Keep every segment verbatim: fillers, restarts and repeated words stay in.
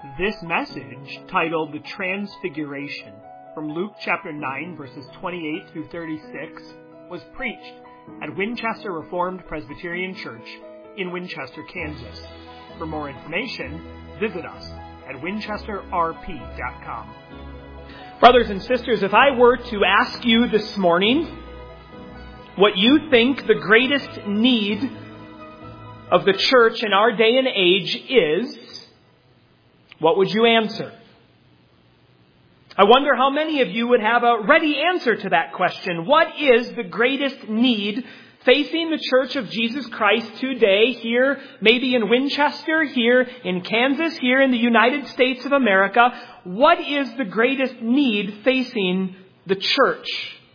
This message, titled The Transfiguration, from Luke chapter nine, verses twenty-eight through thirty-six, was preached at Winchester Reformed Presbyterian Church in Winchester, Kansas. For more information, visit us at winchester r p dot com. Brothers and sisters, if I were to ask you this morning what you think the greatest need of the church in our day and age is, what would you answer? I wonder how many of you would have a ready answer to that question. What is the greatest need facing the Church of Jesus Christ today, here, maybe in Winchester, here in Kansas, here in the United States of America? What is the greatest need facing the church?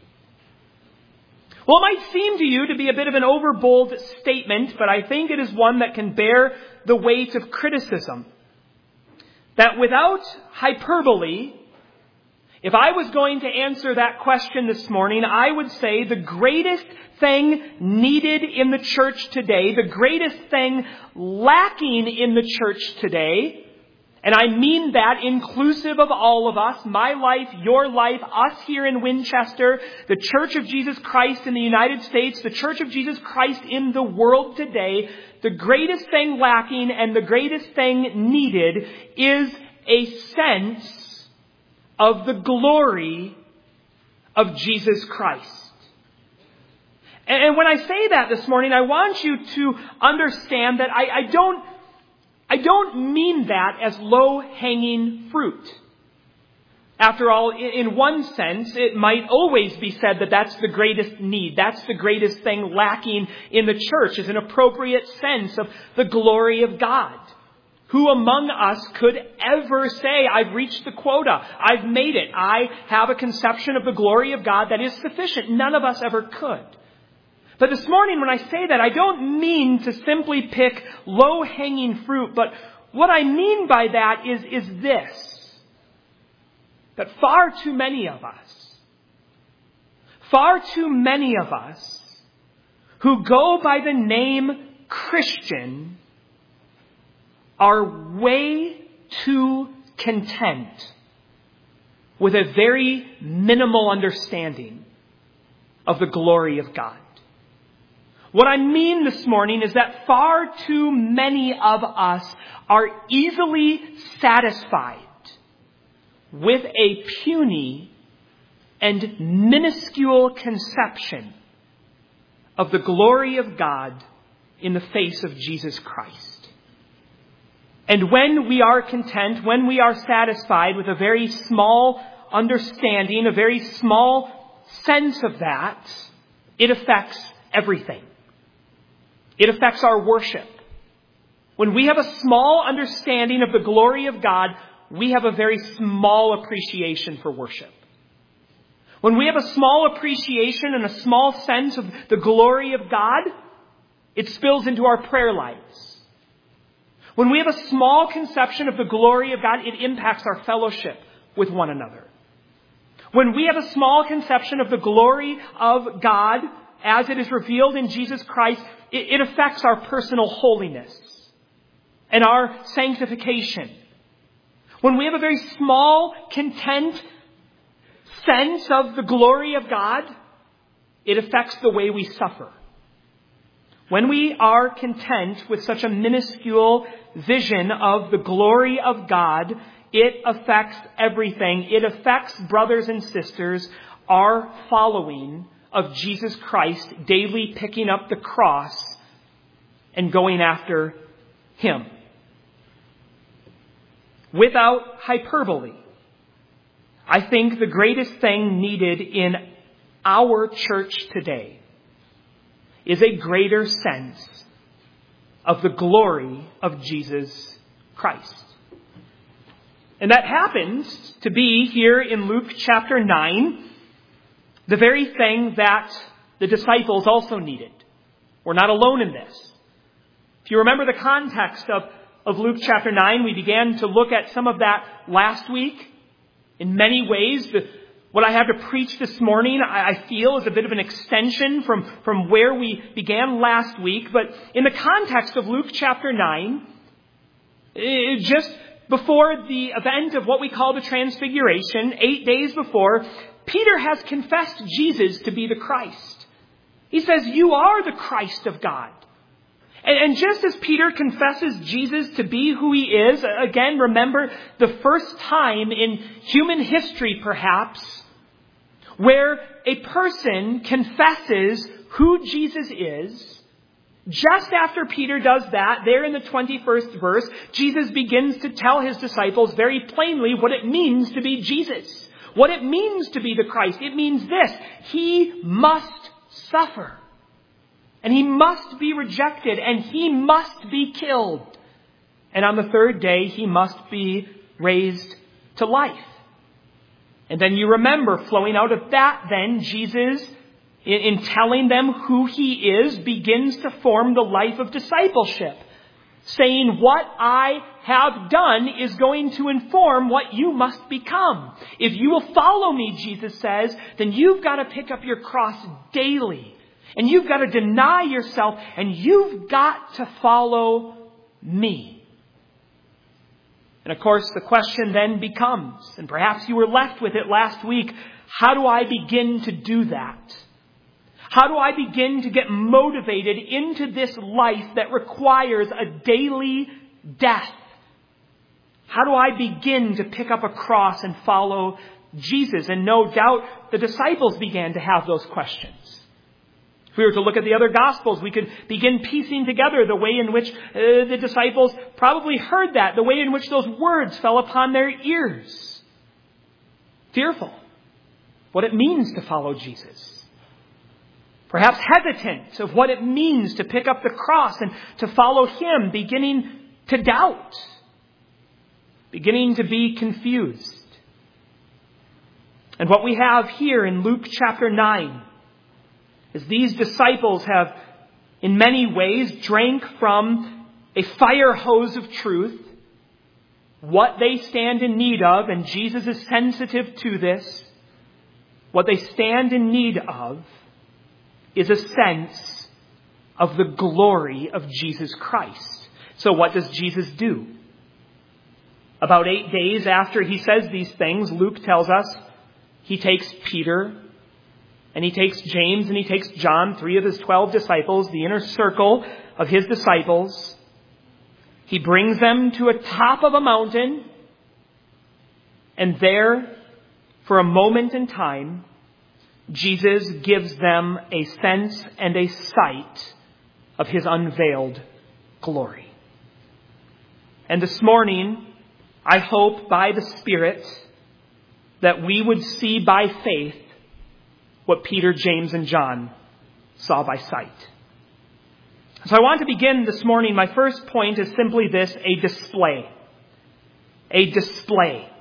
Well, it might seem to you to be a bit of an overbold statement, but I think it is one that can bear the weight of criticism. That without hyperbole, if I was going to answer that question this morning, I would say the greatest thing needed in the church today, the greatest thing lacking in the church today, and I mean that inclusive of all of us, my life, your life, us here in Winchester, the Church of Jesus Christ in the United States, the Church of Jesus Christ in the world today, the greatest thing lacking and the greatest thing needed is a sense of the glory of Jesus Christ. And when I say that this morning, I want you to understand that I, I don't I don't mean that as low-hanging fruit. After all, in one sense, it might always be said that that's the greatest need. That's the greatest thing lacking in the church, is an appropriate sense of the glory of God. Who among us could ever say, I've reached the quota, I've made it, I have a conception of the glory of God that is sufficient? None of us ever could. But this morning when I say that, I don't mean to simply pick low-hanging fruit, but what I mean by that is, is this, that far too many of us, far too many of us who go by the name Christian are way too content with a very minimal understanding of the glory of God. What I mean this morning is that far too many of us are easily satisfied with a puny and minuscule conception of the glory of God in the face of Jesus Christ. And when we are content, when we are satisfied with a very small understanding, a very small sense of that, it affects everything. It affects our worship. When we have a small understanding of the glory of God, we have a very small appreciation for worship. When we have a small appreciation and a small sense of the glory of God, it spills into our prayer lives. When we have a small conception of the glory of God, it impacts our fellowship with one another. When we have a small conception of the glory of God, as it is revealed in Jesus Christ, it affects our personal holiness and our sanctification. When we have a very small, content sense of the glory of God, it affects the way we suffer. When we are content with such a minuscule vision of the glory of God, it affects everything. It affects, brothers and sisters, our following of Jesus Christ, daily picking up the cross and going after Him. Without hyperbole, I think the greatest thing needed in our church today is a greater sense of the glory of Jesus Christ. And that happens to be here in Luke chapter nine, the very thing that the disciples also needed. We're not alone in this. If you remember the context of, of Luke chapter nine, we began to look at some of that last week. In many ways, the, what I have to preach this morning, I, I feel, is a bit of an extension from, from where we began last week. But in the context of Luke chapter nine, it just before the event of what we call the Transfiguration, eight days before, Peter has confessed Jesus to be the Christ. He says, "You are the Christ of God." And just as Peter confesses Jesus to be who he is, again, remember the first time in human history, perhaps, where a person confesses who Jesus is. Just after Peter does that, there in the twenty-first verse, Jesus begins to tell his disciples very plainly what it means to be Jesus. What it means to be the Christ. It means this: he must suffer. And he must be rejected, and he must be killed. And on the third day, he must be raised to life. And then you remember, flowing out of that, then Jesus, in, in telling them who he is, begins to form the life of discipleship, saying, what I have done is going to inform what you must become. If you will follow me, Jesus says, then you've got to pick up your cross daily. And you've got to deny yourself, and you've got to follow me. And of course, the question then becomes, and perhaps you were left with it last week, how do I begin to do that? How do I begin to get motivated into this life that requires a daily death? How do I begin to pick up a cross and follow Jesus? And no doubt the disciples began to have those questions. If we were to look at the other Gospels, we could begin piecing together the way in which uh, the disciples probably heard that, the way in which those words fell upon their ears. Fearful. What it means to follow Jesus. Perhaps hesitant of what it means to pick up the cross and to follow him, beginning to doubt. Beginning to be confused. And what we have here in Luke chapter nine, as these disciples have, in many ways, drank from a fire hose of truth, what they stand in need of, and Jesus is sensitive to this, what they stand in need of is a sense of the glory of Jesus Christ. So what does Jesus do? About eight days after he says these things, Luke tells us, he takes Peter, and he takes James, and he takes John, three of his twelve disciples, the inner circle of his disciples. He brings them to a top of a mountain. And there, for a moment in time, Jesus gives them a sense and a sight of his unveiled glory. And this morning, I hope by the Spirit that we would see by faith what Peter, James, and John saw by sight. So I want to begin this morning. My first point is simply this: a display. A display.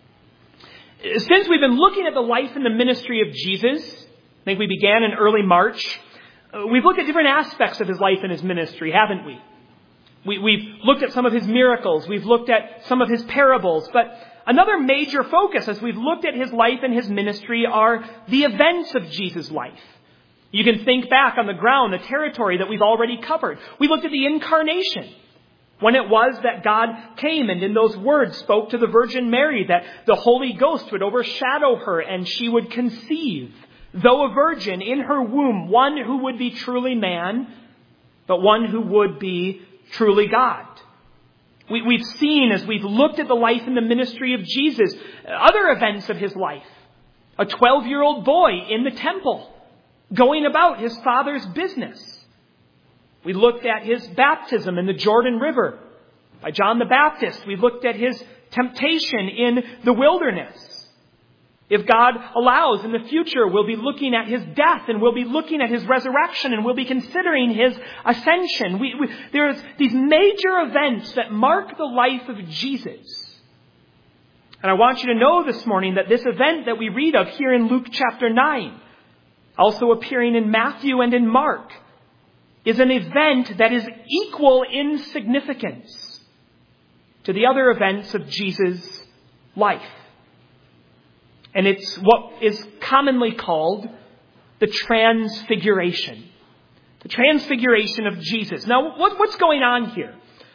Since we've been looking at the life and the ministry of Jesus, I think we began in early March, we've looked at different aspects of his life and his ministry, haven't we? we? We've looked at some of his miracles. We've looked at some of his parables. But another major focus as we've looked at his life and his ministry are the events of Jesus' life. You can think back on the ground, the territory that we've already covered. We looked at the incarnation, when it was that God came and in those words spoke to the Virgin Mary that the Holy Ghost would overshadow her and she would conceive, though a virgin, in her womb, one who would be truly man, but one who would be truly God. We, we've seen, as we've looked at the life and the ministry of Jesus, other events of his life. A twelve-year-old boy in the temple, going about his father's business. We looked at his baptism in the Jordan River by John the Baptist. We looked at his temptation in the wilderness. If God allows, in the future, we'll be looking at his death, and we'll be looking at his resurrection, and we'll be considering his ascension. We, we, there's these major events that mark the life of Jesus. And I want you to know this morning that this event that we read of here in Luke chapter nine, also appearing in Matthew and in Mark, is an event that is equal in significance to the other events of Jesus' life. And it's what is commonly called the Transfiguration. The Transfiguration of Jesus. Now, what, what's going on here?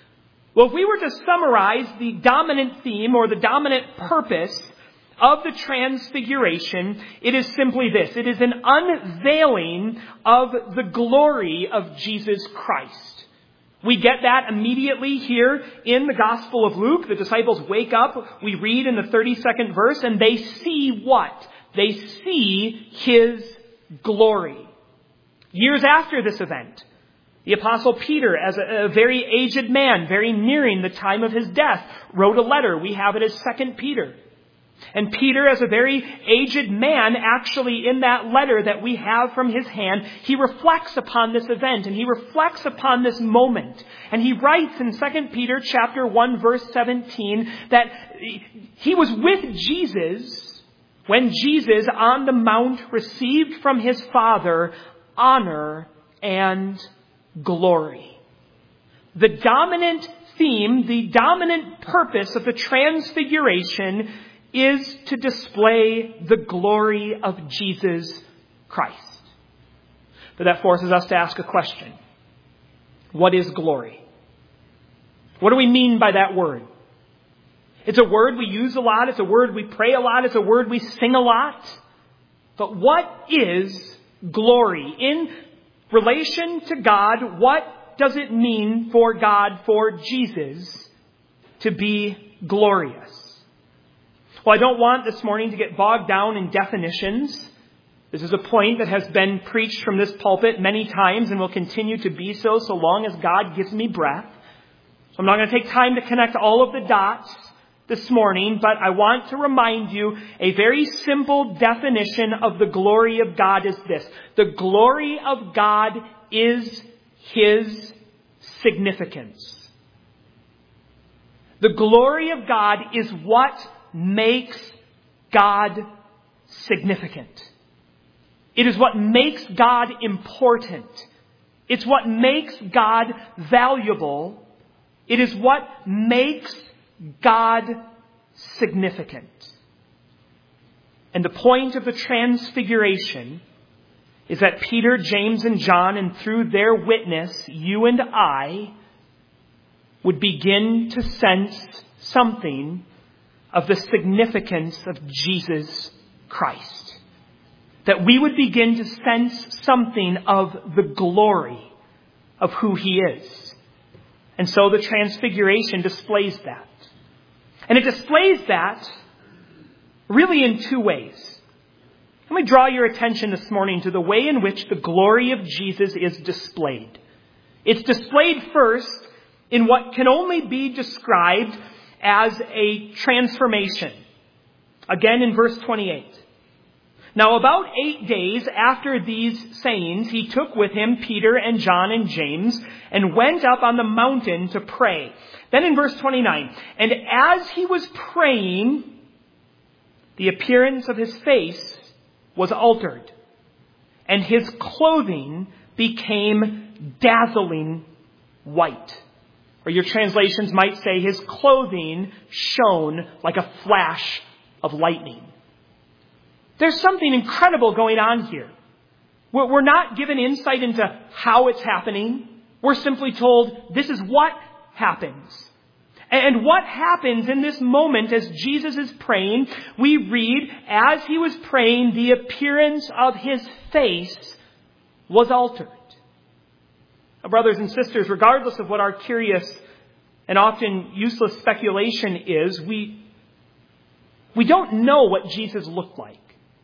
Well, if we were to summarize the dominant theme or the dominant purpose of the Transfiguration, it is simply this. It is an unveiling of the glory of Jesus Christ. We get that immediately here in the Gospel of Luke. The disciples wake up, we read in the thirty-second verse, and they see what? They see His glory. Years after this event, the Apostle Peter, as a, a very aged man, very nearing the time of his death, wrote a letter. We have it as Second Peter. And Peter, as a very aged man, actually in that letter that we have from his hand, he reflects upon this event and he reflects upon this moment. And he writes in Second Peter chapter one, verse seventeen, that he was with Jesus when Jesus on the mount received from his Father honor and glory. The dominant theme, the dominant purpose of the Transfiguration is to display the glory of Jesus Christ. But that forces us to ask a question. What is glory? What do we mean by that word? It's a word we use a lot. It's a word we pray a lot. It's a word we sing a lot. But what is glory? In relation to God, what does it mean for God, for Jesus, to be glorious? Well, I don't want this morning to get bogged down in definitions. This is a point that has been preached from this pulpit many times and will continue to be so so long as God gives me breath. So I'm not going to take time to connect all of the dots this morning, but I want to remind you a very simple definition of the glory of God is this. The glory of God is His significance. The glory of God is what makes God significant. It is what makes God important. It's what makes God valuable. It is what makes God significant. And the point of the Transfiguration is that Peter, James, and John, and through their witness, you and I, would begin to sense something of the significance of Jesus Christ. That we would begin to sense something of the glory of who He is. And so the Transfiguration displays that. And it displays that really in two ways. Let me draw your attention this morning to the way in which the glory of Jesus is displayed. It's displayed first in what can only be described as a transformation. Again in verse twenty-eight. Now about eight days after these sayings, he took with him Peter and John and James and went up on the mountain to pray. Then in verse twenty-nine, and as he was praying, the appearance of his face was altered, and his clothing became dazzling white. Or your translations might say his clothing shone like a flash of lightning. There's something incredible going on here. We're not given insight into how it's happening. We're simply told this is what happens. And what happens in this moment as Jesus is praying, we read, as he was praying, the appearance of his face was altered. Now, brothers and sisters, regardless of what our curious and often useless speculation is, we, we don't know what Jesus looked like.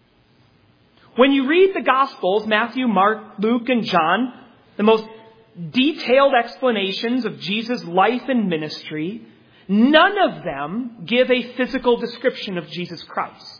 When you read the Gospels, Matthew, Mark, Luke, and John, the most detailed explanations of Jesus' life and ministry, none of them give a physical description of Jesus Christ.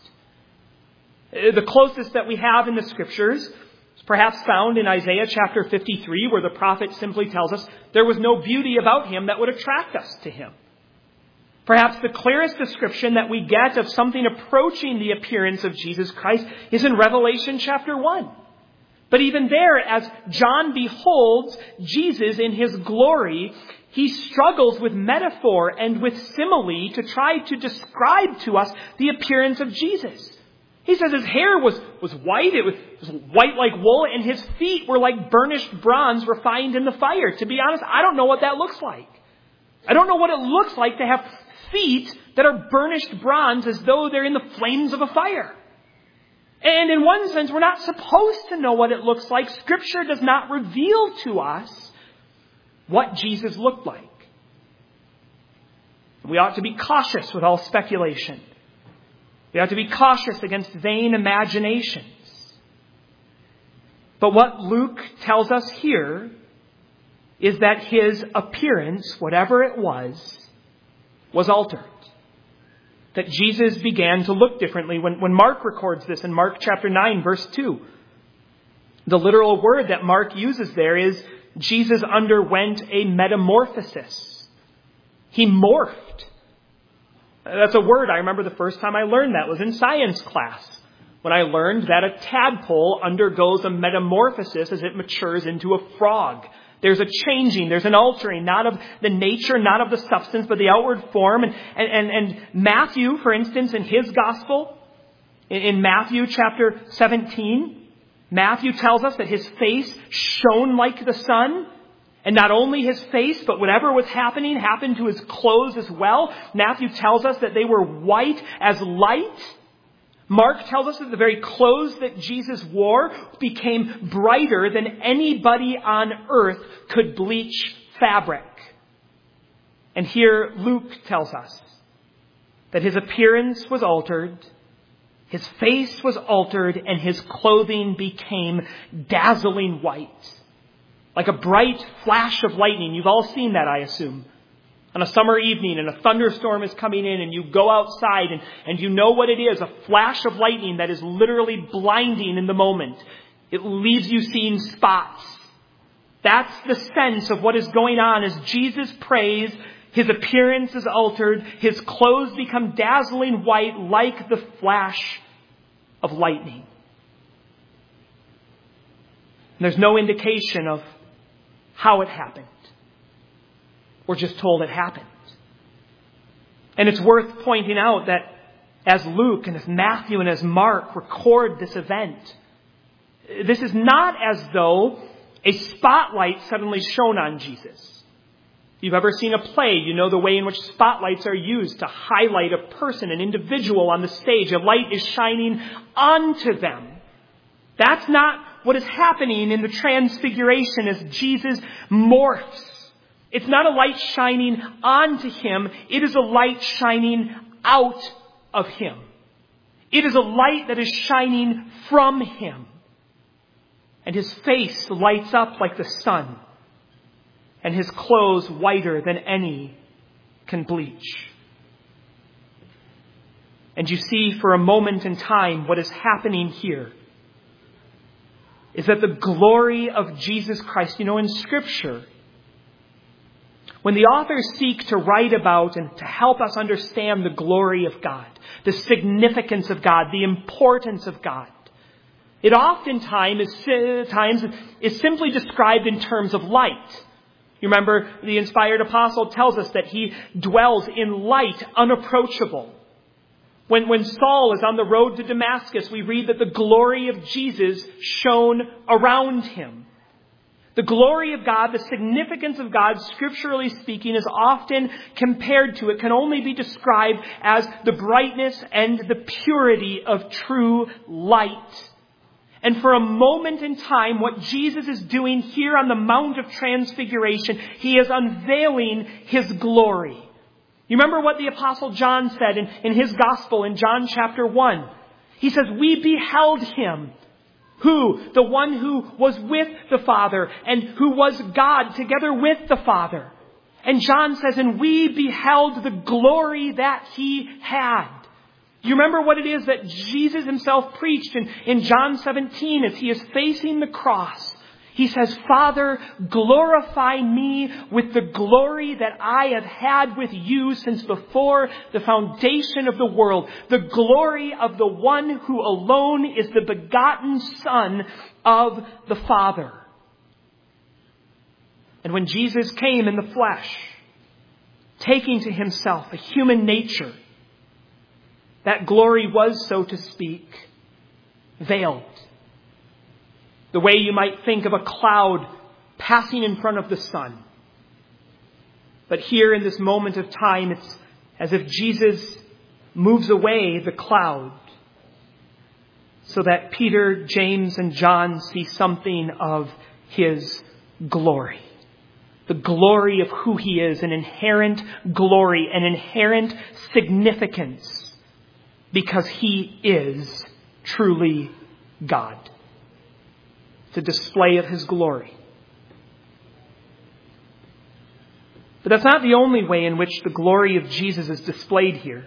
The closest that we have in the Scriptures is perhaps found in Isaiah chapter fifty-three, where the prophet simply tells us there was no beauty about him that would attract us to him. Perhaps the clearest description that we get of something approaching the appearance of Jesus Christ is in Revelation chapter one. But even there, as John beholds Jesus in his glory, he struggles with metaphor and with simile to try to describe to us the appearance of Jesus. He says his hair was, was white, it was, it was white like wool, and his feet were like burnished bronze refined in the fire. To be honest, I don't know what that looks like. I don't know what it looks like to have feet that are burnished bronze as though they're in the flames of a fire. And in one sense, we're not supposed to know what it looks like. Scripture does not reveal to us what Jesus looked like. We ought to be cautious with all speculation. We ought to be cautious against vain imaginations. But what Luke tells us here is that his appearance, whatever it was, was altered. That Jesus began to look differently. When, when Mark records this in Mark chapter nine, verse two, the literal word that Mark uses there is Jesus underwent a metamorphosis. He morphed. That's a word I remember the first time I learned that was in science class, when I learned that a tadpole undergoes a metamorphosis as it matures into a frog. There's a changing, there's an altering, not of the nature, not of the substance, but the outward form. And, and, and Matthew, for instance, in his gospel, in, in Matthew chapter seventeen, Matthew tells us that his face shone like the sun. And not only his face, but whatever was happening happened to his clothes as well. Matthew tells us that they were white as light. Mark tells us that the very clothes that Jesus wore became brighter than anybody on earth could bleach fabric. And here Luke tells us that his appearance was altered, his face was altered, and his clothing became dazzling white. Like a bright flash of lightning. You've all seen that, I assume. On a summer evening and a thunderstorm is coming in and you go outside and, and you know what it is. A flash of lightning that is literally blinding in the moment. It leaves you seeing spots. That's the sense of what is going on as Jesus prays. His appearance is altered. His clothes become dazzling white like the flash of lightning. And there's no indication of how it happened. We're just told it happened. And it's worth pointing out that as Luke and as Matthew and as Mark record this event, this is not as though a spotlight suddenly shone on Jesus. If you've ever seen a play, you know the way in which spotlights are used to highlight a person, an individual on the stage. A light is shining onto them. That's not what is happening in the transfiguration as Jesus morphs. It's not a light shining onto him. It is a light shining out of him. It is a light that is shining from him. And his face lights up like the sun. And his clothes whiter than any can bleach. And you see for a moment in time what is happening here is that the glory of Jesus Christ, you know, in Scripture, when the authors seek to write about and to help us understand the glory of God, the significance of God, the importance of God, it oftentimes is, times is simply described in terms of light. You remember the inspired apostle tells us that he dwells in light unapproachable. When, when Saul is on the road to Damascus, we read that the glory of Jesus shone around him. The glory of God, the significance of God, scripturally speaking, is often compared to, it can only be described as the brightness and the purity of true light. And for a moment in time, what Jesus is doing here on the Mount of Transfiguration, he is unveiling his glory. You remember what the Apostle John said in, in his gospel in John chapter one. He says, we beheld him. Who? The one who was with the Father and who was God together with the Father. And John says, and we beheld the glory that he had. You remember what it is that Jesus himself preached in, in John seventeen as he is facing the cross. He says, Father, glorify me with the glory that I have had with you since before the foundation of the world. The glory of the one who alone is the begotten Son of the Father. And when Jesus came in the flesh, taking to himself a human nature, that glory was, so to speak, veiled. The way you might think of a cloud passing in front of the sun. But here in this moment of time, it's as if Jesus moves away the cloud so that Peter, James, and John see something of his glory. The glory of who he is, an inherent glory, an inherent significance, because he is truly God. It's a display of his glory. But that's not the only way in which the glory of Jesus is displayed here.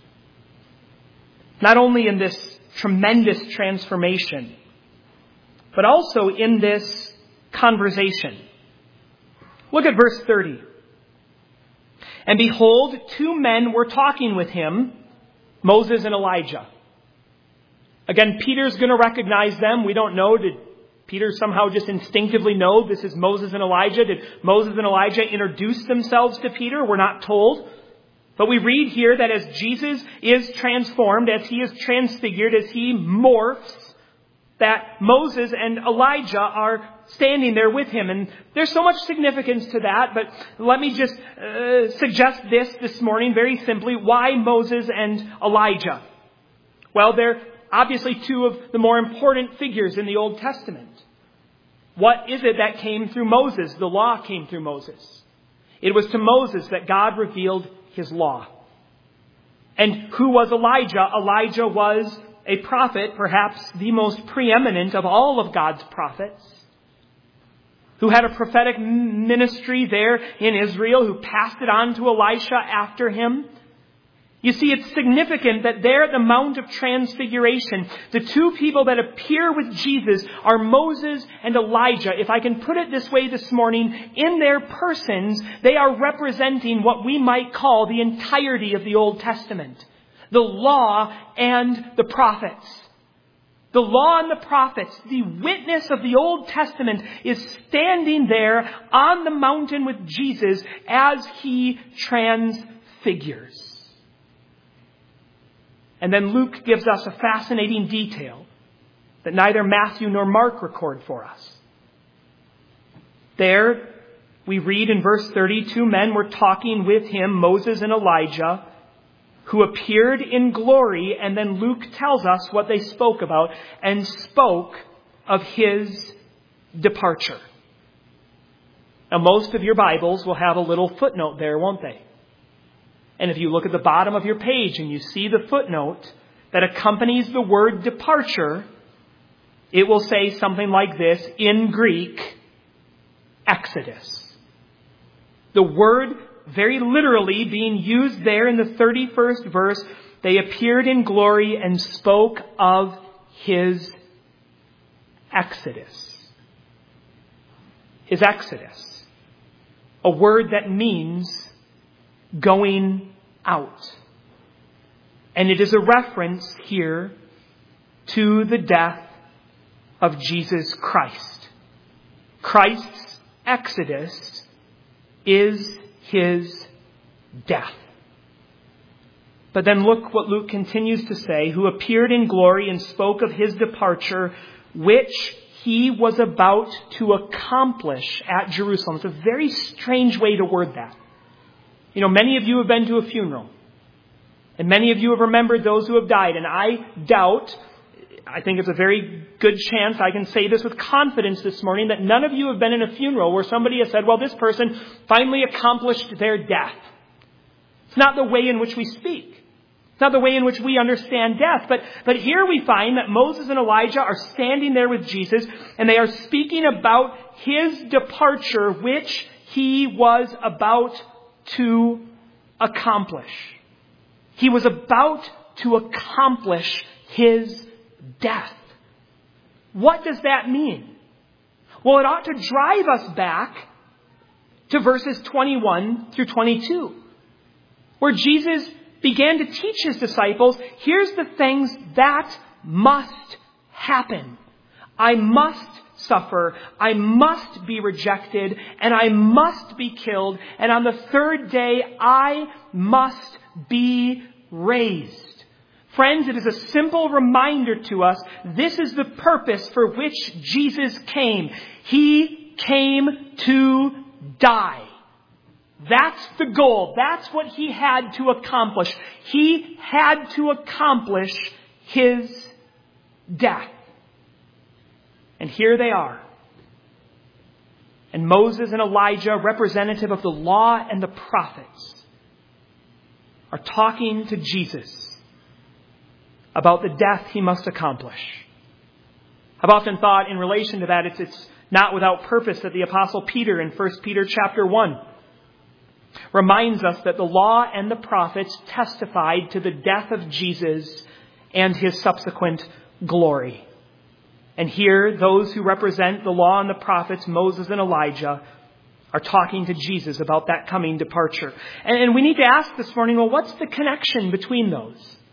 Not only in this tremendous transformation, but also in this conversation. Look at verse thirty. And behold, two men were talking with him, Moses and Elijah. Again, Peter's going to recognize them. We don't know. Did Peter somehow just instinctively know this is Moses and Elijah? Did Moses and Elijah introduce themselves to Peter? We're not told. But we read here that as Jesus is transformed, as he is transfigured, as he morphs, that Moses and Elijah are standing there with him. And there's so much significance to that, but let me just uh, suggest this this morning very simply. Why Moses and Elijah? Well, they're obviously two of the more important figures in the Old Testament. What is it that came through Moses? The law came through Moses. It was to Moses that God revealed his law. And who was Elijah? Elijah was a prophet, perhaps the most preeminent of all of God's prophets, who had a prophetic ministry there in Israel, who passed it on to Elisha after him. You see, it's significant that there at the Mount of Transfiguration, the two people that appear with Jesus are Moses and Elijah. If I can put it this way this morning, in their persons, they are representing what we might call the entirety of the Old Testament. The law and the prophets. The law and the prophets, the witness of the Old Testament, is standing there on the mountain with Jesus as he transfigures. And then Luke gives us a fascinating detail that neither Matthew nor Mark record for us. There, we read in verse thirty, two men were talking with him, Moses and Elijah, who appeared in glory, and then Luke tells us what they spoke about, and spoke of his departure. Now, most of your Bibles will have a little footnote there, won't they? And if you look at the bottom of your page and you see the footnote that accompanies the word departure, it will say something like this, in Greek, Exodus. The word very literally being used there in the thirty-first verse, they appeared in glory and spoke of his Exodus. His Exodus. A word that means going out. And it is a reference here to the death of Jesus Christ. Christ's Exodus is his death. But then look what Luke continues to say, who appeared in glory and spoke of his departure, which he was about to accomplish at Jerusalem. It's a very strange way to word that. You know, many of you have been to a funeral. And many of you have remembered those who have died. And I doubt, I think it's a very good chance, I can say this with confidence this morning, that none of you have been in a funeral where somebody has said, well, this person finally accomplished their death. It's not the way in which we speak. It's not the way in which we understand death. But, but here we find that Moses and Elijah are standing there with Jesus, and they are speaking about his departure, which he was about to accomplish. He was about to accomplish his death. What does that mean? Well, it ought to drive us back to verses twenty-one through twenty-two, where Jesus began to teach his disciples, here's the things that must happen. I must suffer, I must be rejected, and I must be killed, and on the third day I must be raised. Friends, it is a simple reminder to us, this is the purpose for which Jesus came. He came to die. That's the goal. That's what he had to accomplish. He had to accomplish his death. And here they are. And Moses and Elijah, representative of the law and the prophets, are talking to Jesus about the death he must accomplish. I've often thought in relation to that, it's, it's not without purpose that the Apostle Peter in First Peter chapter one reminds us that the law and the prophets testified to the death of Jesus and his subsequent glory. And here, those who represent the law and the prophets, Moses and Elijah, are talking to Jesus about that coming departure. And we need to ask this morning, well, what's the connection between those?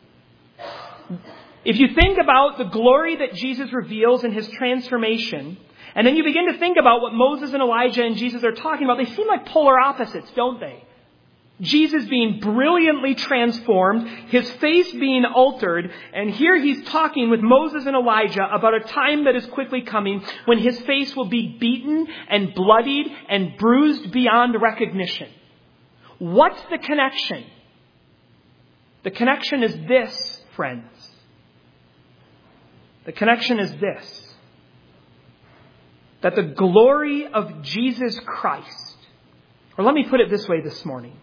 If you think about the glory that Jesus reveals in his transformation, and then you begin to think about what Moses and Elijah and Jesus are talking about, they seem like polar opposites, don't they? Jesus being brilliantly transformed, his face being altered, and here he's talking with Moses and Elijah about a time that is quickly coming when his face will be beaten and bloodied and bruised beyond recognition. What's the connection? The connection is this, friends. The connection is this. That the glory of Jesus Christ, or let me put it this way this morning.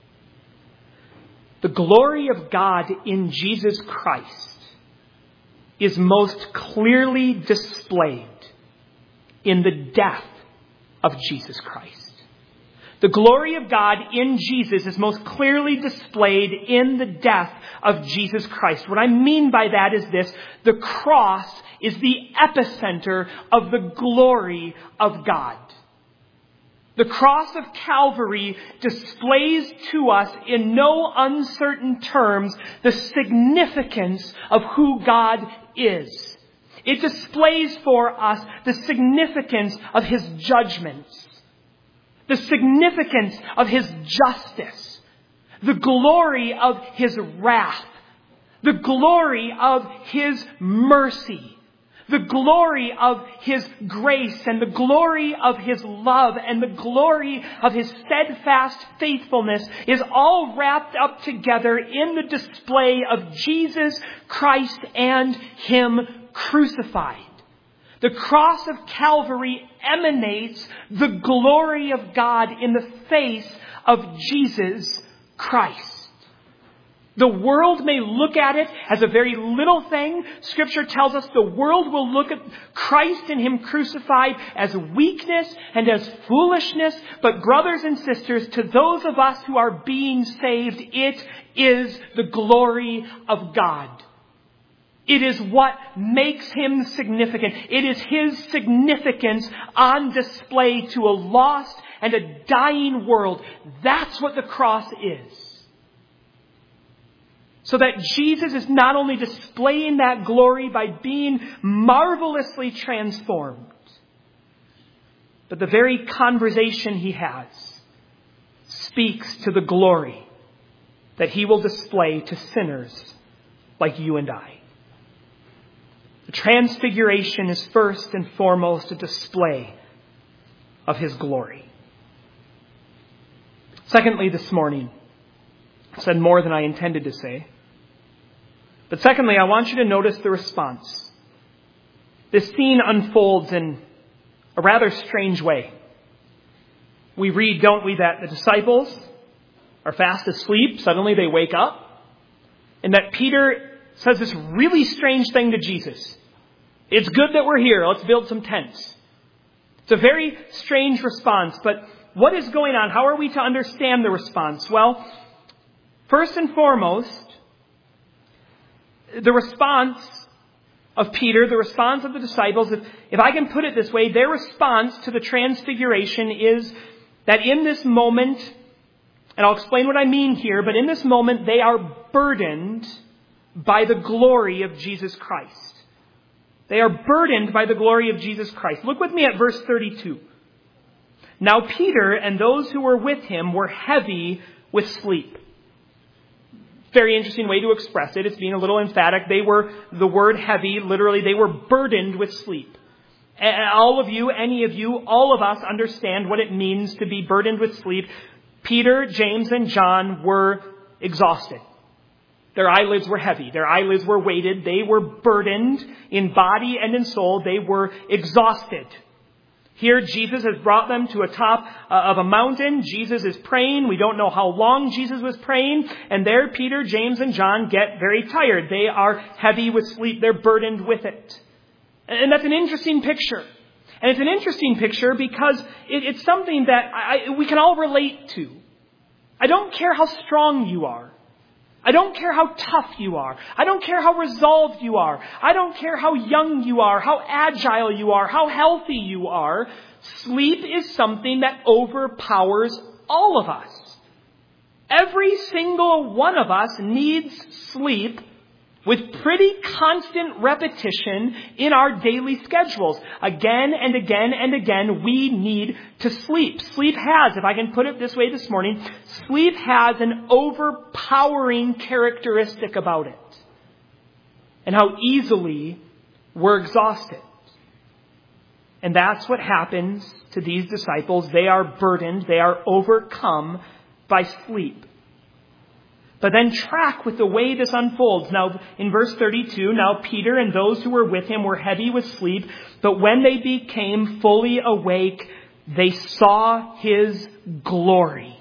The glory of God in Jesus Christ is most clearly displayed in the death of Jesus Christ. The glory of God in Jesus is most clearly displayed in the death of Jesus Christ. What I mean by that is this: the cross is the epicenter of the glory of God. The cross of Calvary displays to us in no uncertain terms the significance of who God is. It displays for us the significance of his judgments, the significance of his justice, the glory of his wrath, the glory of his mercy, the glory of his grace and the glory of his love and the glory of his steadfast faithfulness is all wrapped up together in the display of Jesus Christ and him crucified. The cross of Calvary emanates the glory of God in the face of Jesus Christ. The world may look at it as a very little thing. Scripture tells us the world will look at Christ and him crucified as weakness and as foolishness. But brothers and sisters, to those of us who are being saved, it is the glory of God. It is what makes him significant. It is his significance on display to a lost and a dying world. That's what the cross is. So that Jesus is not only displaying that glory by being marvelously transformed, but the very conversation he has speaks to the glory that he will display to sinners like you and I. The transfiguration is first and foremost a display of his glory. Secondly, this morning, I said more than I intended to say. But secondly, I want you to notice the response. This scene unfolds in a rather strange way. We read, don't we, that the disciples are fast asleep. Suddenly they wake up. And that Peter says this really strange thing to Jesus. It's good that we're here. Let's build some tents. It's a very strange response. But what is going on? How are we to understand the response? Well, first and foremost, the response of Peter, the response of the disciples, if, if I can put it this way, their response to the transfiguration is that in this moment, and I'll explain what I mean here, but in this moment they are burdened by the glory of Jesus Christ. They are burdened by the glory of Jesus Christ. Look with me at verse thirty-two. Now Peter and those who were with him were heavy with sleep. Very interesting way to express it. It's being a little emphatic. They were, the word heavy, literally, they were burdened with sleep. And all of you, any of you, all of us understand what it means to be burdened with sleep. Peter, James, and John were exhausted. Their eyelids were heavy. Their eyelids were weighted. They were burdened in body and in soul. They were exhausted. Here, Jesus has brought them to a top of a mountain. Jesus is praying. We don't know how long Jesus was praying. And there, Peter, James, and John get very tired. They are heavy with sleep. They're burdened with it. And that's an interesting picture. And it's an interesting picture because it, it's something that I, we can all relate to. I don't care how strong you are. I don't care how tough you are. I don't care how resolved you are. I don't care how young you are, how agile you are, how healthy you are. Sleep is something that overpowers all of us. Every single one of us needs sleep with pretty constant repetition in our daily schedules. Again and again and again, we need to sleep. Sleep has, if I can put it this way this morning, sleep has an overpowering characteristic about it. And how easily we're exhausted. And that's what happens to these disciples. They are burdened. They are overcome by sleep. But then track with the way this unfolds. Now, in verse thirty-two, now Peter and those who were with him were heavy with sleep, but when they became fully awake, they saw his glory.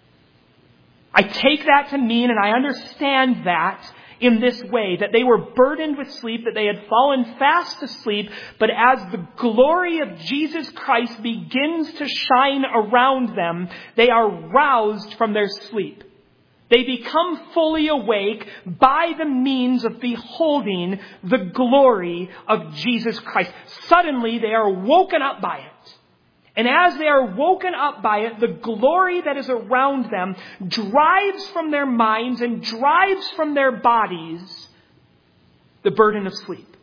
I take that to mean, and I understand that in this way, that they were burdened with sleep, that they had fallen fast asleep, but as the glory of Jesus Christ begins to shine around them, they are roused from their sleep. They become fully awake by the means of beholding the glory of Jesus Christ. Suddenly they are woken up by it. And as they are woken up by it, the glory that is around them drives from their minds and drives from their bodies the burden of sleep.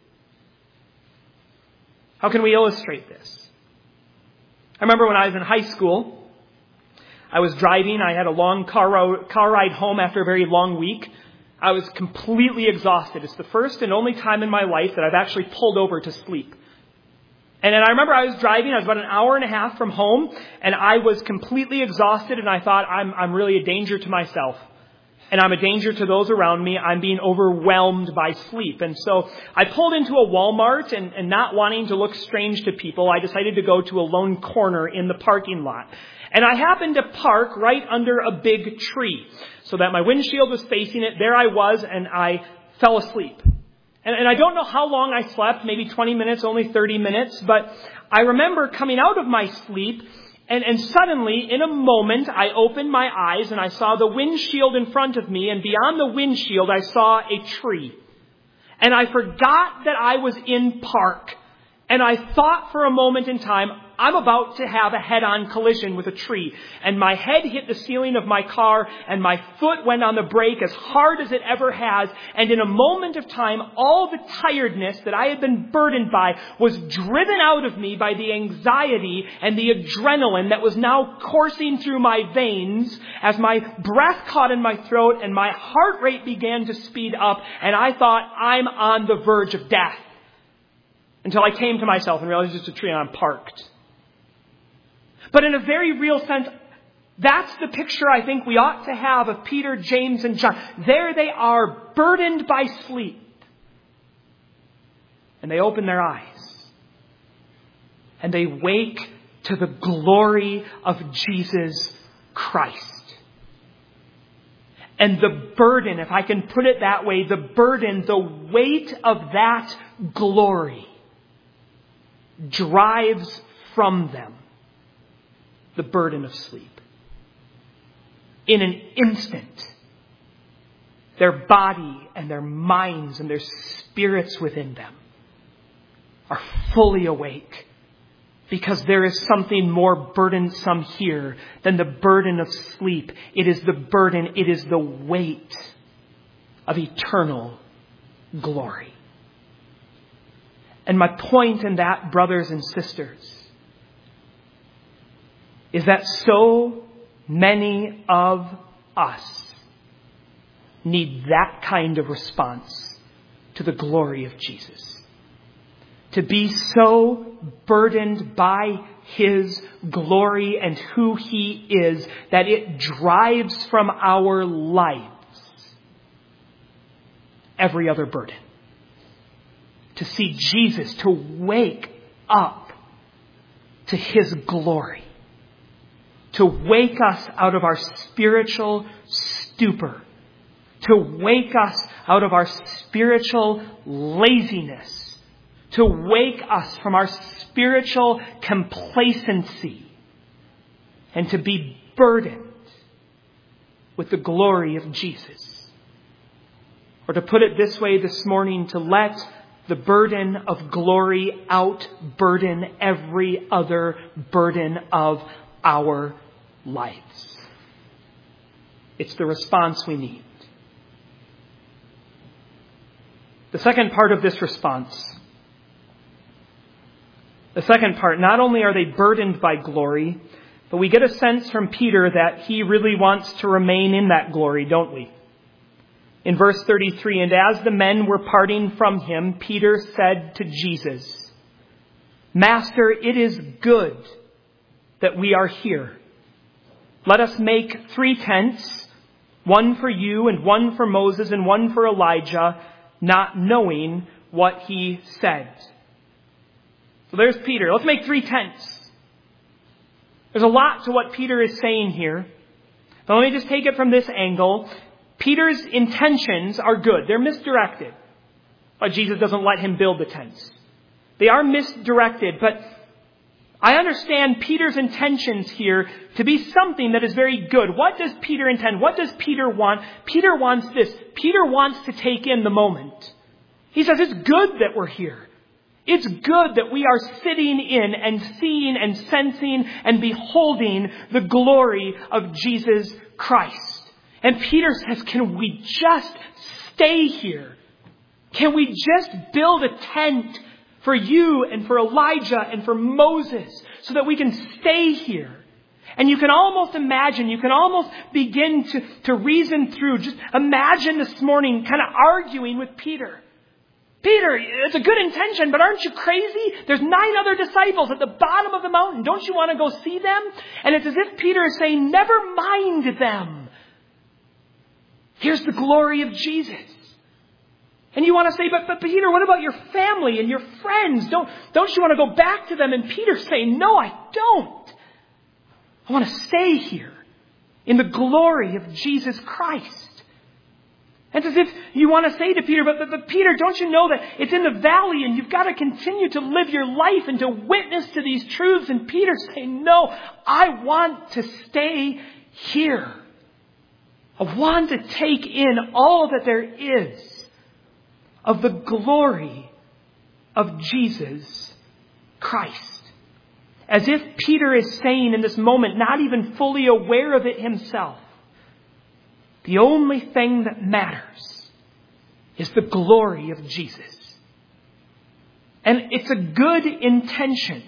How can we illustrate this? I remember when I was in high school, I was driving. I had a long car, ro- car ride home after a very long week. I was completely exhausted. It's the first and only time in my life that I've actually pulled over to sleep. And then I remember I was driving. I was about an hour and a half from home, and I was completely exhausted. And I thought, I'm, I'm really a danger to myself, and I'm a danger to those around me. I'm being overwhelmed by sleep. And so I pulled into a Walmart, and, and not wanting to look strange to people, I decided to go to a lone corner in the parking lot. And I happened to park right under a big tree so that my windshield was facing it. There I was, and I fell asleep. And, and I don't know how long I slept, maybe twenty minutes, only thirty minutes. But I remember coming out of my sleep, and, and suddenly, in a moment, I opened my eyes and I saw the windshield in front of me. And beyond the windshield, I saw a tree. And I forgot that I was in park. And I thought for a moment in time, I'm about to have a head-on collision with a tree. And my head hit the ceiling of my car, and my foot went on the brake as hard as it ever has. And in a moment of time, all the tiredness that I had been burdened by was driven out of me by the anxiety and the adrenaline that was now coursing through my veins as my breath caught in my throat and my heart rate began to speed up. And I thought, I'm on the verge of death. Until I came to myself and realized it's just a tree and I'm parked. But in a very real sense, that's the picture I think we ought to have of Peter, James, and John. There they are, burdened by sleep. And they open their eyes. And they wake to the glory of Jesus Christ. And the burden, if I can put it that way, the burden, the weight of that glory drives from them the burden of sleep. In an instant, their body and their minds and their spirits within them are fully awake, because there is something more burdensome here than the burden of sleep. It is the burden, it is the weight of eternal glory. And my point in that, brothers and sisters, is that so many of us need that kind of response to the glory of Jesus. to be so burdened by His glory and who He is that it drives from our lives every other burden. To see Jesus, to wake up to His glory. To wake us out of our spiritual stupor. To wake us out of our spiritual laziness. To wake us from our spiritual complacency. And to be burdened with the glory of Jesus. Or to put it this way this morning, to let the burden of glory outburden every other burden of our lives. It's the response we need. The second part of this response, the second part, not only are they burdened by glory, but we get a sense from Peter that he really wants to remain in that glory, don't we? In verse thirty-three, and as the men were parting from him, Peter said to Jesus, Master, it is good that we are here. Let us make three tents, one for you and one for Moses and one for Elijah, not knowing what he said. So there's Peter. Let's make three tents. There's a lot to what Peter is saying here. But let me just take it from this angle. Peter's intentions are good. They're misdirected. But Jesus doesn't let him build the tents. They are misdirected, but I understand Peter's intentions here to be something that is very good. What does Peter intend? What does Peter want? Peter wants this. Peter wants to take in the moment. He says it's good that we're here. It's good that we are sitting in and seeing and sensing and beholding the glory of Jesus Christ. And Peter says, can we just stay here? Can we just build a tent for you and for Elijah and for Moses so that we can stay here? And you can almost imagine, you can almost begin to, to reason through. Just imagine this morning kind of arguing with Peter. Peter, it's a good intention, but aren't you crazy? There's nine other disciples at the bottom of the mountain. Don't you want to go see them? And it's as if Peter is saying, never mind them. Here's the glory of Jesus. And you want to say, but, but Peter, what about your family and your friends? Don't, don't you want to go back to them? And Peter's saying, no, I don't. I want to stay here in the glory of Jesus Christ. And it's as if you want to say to Peter, but, but, but Peter, don't you know that it's in the valley and you've got to continue to live your life and to witness to these truths? And Peter's saying, no, I want to stay here. I want to take in all that there is of the glory of Jesus Christ. As if Peter is saying in this moment, not even fully aware of it himself, the only thing that matters is the glory of Jesus. And it's a good intention.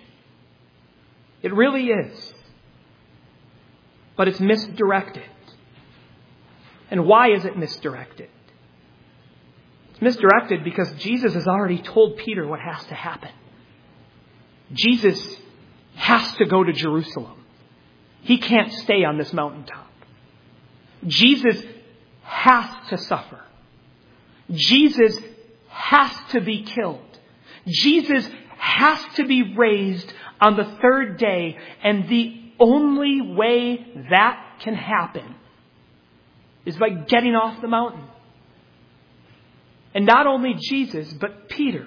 It really is. But it's misdirected. And why is it misdirected? It's misdirected because Jesus has already told Peter what has to happen. Jesus has to go to Jerusalem. He can't stay on this mountaintop. Jesus has to suffer. Jesus has to be killed. Jesus has to be raised on the third day. And the only way that can happen is by getting off the mountain. And not only Jesus, but Peter.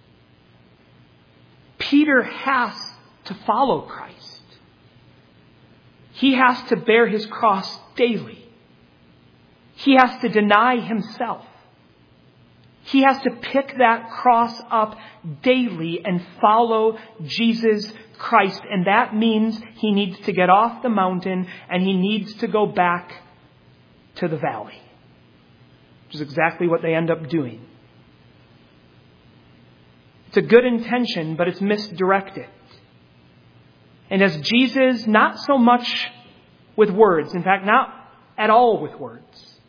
Peter has to follow Christ. He has to bear his cross daily. He has to deny himself. He has to pick that cross up daily and follow Jesus Christ. And that means he needs to get off the mountain and he needs to go back to the valley. Which is exactly what they end up doing. It's a good intention, but it's misdirected. And as Jesus, not so much with words, in fact, not at all with words,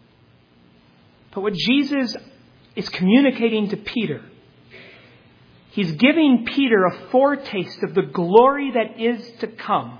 but what Jesus is communicating to Peter, He's giving Peter a foretaste of the glory that is to come.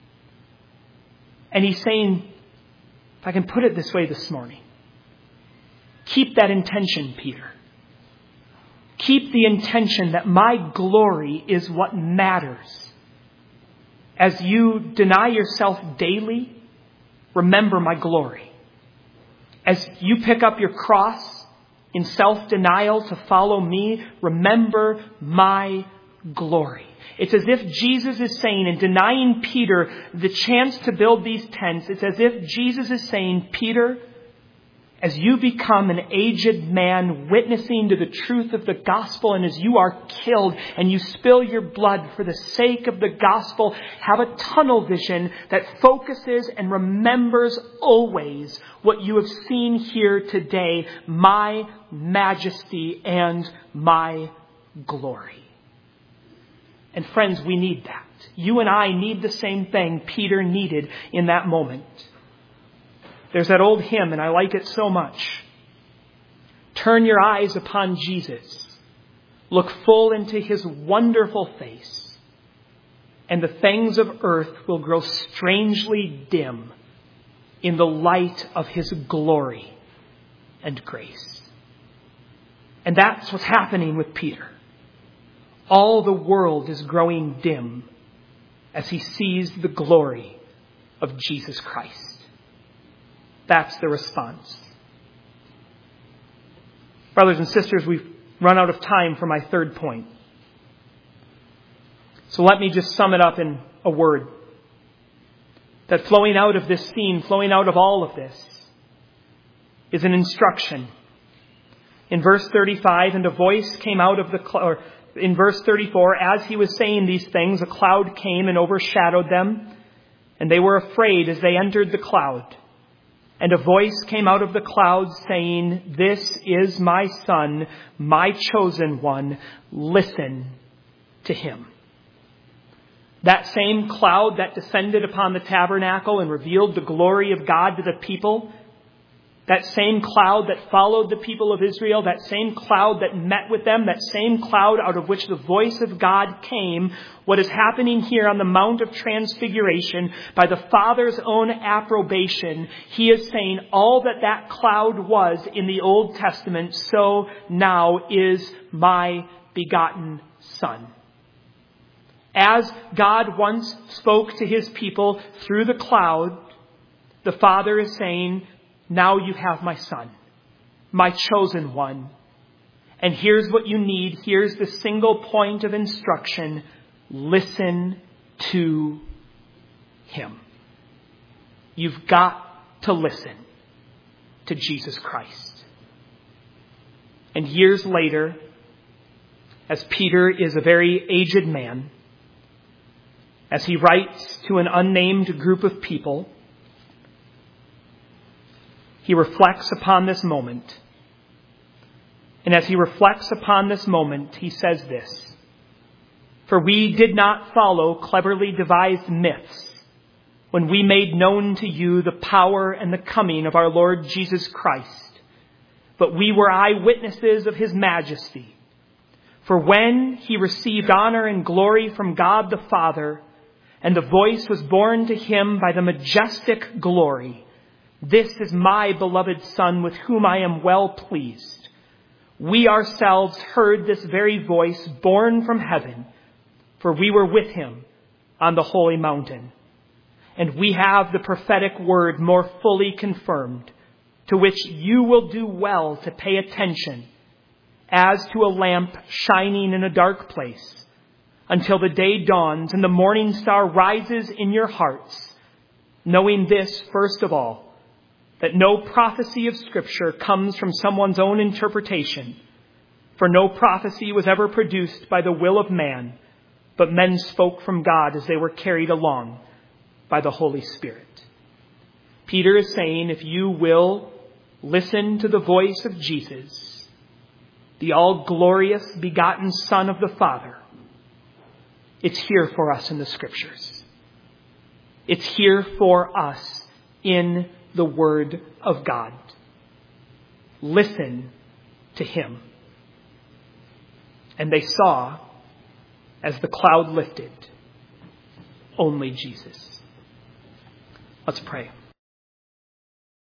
And he's saying, if I can put it this way this morning, keep that intention, Peter. Keep the intention that my glory is what matters. As you deny yourself daily, remember my glory. As you pick up your cross in self-denial to follow me, remember my glory. It's as if Jesus is saying, in denying Peter the chance to build these tents, it's as if Jesus is saying, Peter, as you become an aged man witnessing to the truth of the gospel, and as you are killed and you spill your blood for the sake of the gospel, have a tunnel vision that focuses and remembers always what you have seen here today, my majesty and my glory. And friends, we need that. You and I need the same thing Peter needed in that moment. There's that old hymn, and I like it so much. Turn your eyes upon Jesus. Look full into his wonderful face. And the things of earth will grow strangely dim in the light of his glory and grace. And that's what's happening with Peter. All the world is growing dim as he sees the glory of Jesus Christ. That's the response. Brothers and sisters, we've run out of time for my third point. So let me just sum it up in a word. That flowing out of this scene, flowing out of all of this, is an instruction. In verse thirty-five, and a voice came out of the cloud. In verse thirty-four, as he was saying these things, a cloud came and overshadowed them, and they were afraid as they entered the cloud. And a voice came out of the cloud saying, this is my son, my chosen one. Listen to him. That same cloud that descended upon the tabernacle and revealed the glory of God to the people, that same cloud that followed the people of Israel, that same cloud that met with them, that same cloud out of which the voice of God came, what is happening here on the Mount of Transfiguration, by the Father's own approbation, he is saying all that that cloud was in the Old Testament, so now is my begotten Son. As God once spoke to his people through the cloud, the Father is saying, now you have my son, my chosen one. And here's what you need. Here's the single point of instruction. Listen to him. You've got to listen to Jesus Christ. And years later, as Peter is a very aged man, as he writes to an unnamed group of people, he reflects upon this moment. And as he reflects upon this moment, he says this, for we did not follow cleverly devised myths when we made known to you the power and the coming of our Lord Jesus Christ, but we were eyewitnesses of his majesty. For when he received honor and glory from God the Father, and the voice was borne to him by the majestic glory, this is my beloved Son with whom I am well pleased. We ourselves heard this very voice borne from heaven, for we were with him on the holy mountain. And we have the prophetic word more fully confirmed, to which you will do well to pay attention, as to a lamp shining in a dark place, until the day dawns and the morning star rises in your hearts, knowing this, first of all, that no prophecy of Scripture comes from someone's own interpretation, for no prophecy was ever produced by the will of man, but men spoke from God as they were carried along by the Holy Spirit. Peter is saying, if you will listen to the voice of Jesus, the all-glorious begotten Son of the Father, it's here for us in the Scriptures. It's here for us in the Word of God. Listen to him. And they saw, as the cloud lifted, only Jesus. Let's pray.